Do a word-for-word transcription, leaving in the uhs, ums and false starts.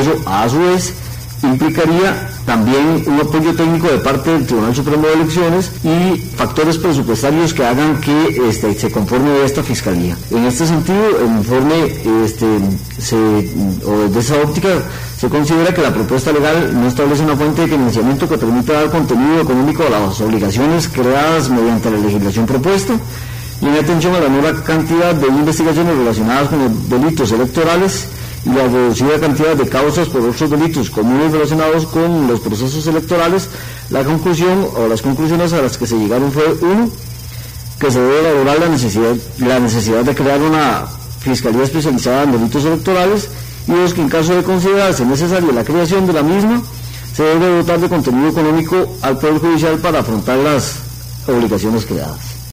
eso, a su vez, implicaría también un apoyo técnico de parte del Tribunal Supremo de Elecciones y factores presupuestarios que hagan que este, se conforme esta fiscalía. En este sentido, el informe, este, se, o desde esa óptica, se considera que la propuesta legal no establece una fuente de financiamiento que permita dar contenido económico a las obligaciones creadas mediante la legislación propuesta, y en atención a la nueva cantidad de investigaciones relacionadas con los delitos electorales y la reducida cantidad de causas por otros delitos comunes relacionados con los procesos electorales, la conclusión o las conclusiones a las que se llegaron fue: uno, que se debe elaborar la necesidad, la necesidad de crear una fiscalía especializada en delitos electorales, y dos, que en caso de considerarse necesaria la creación de la misma, se debe dotar de contenido económico al Poder Judicial para afrontar las obligaciones creadas.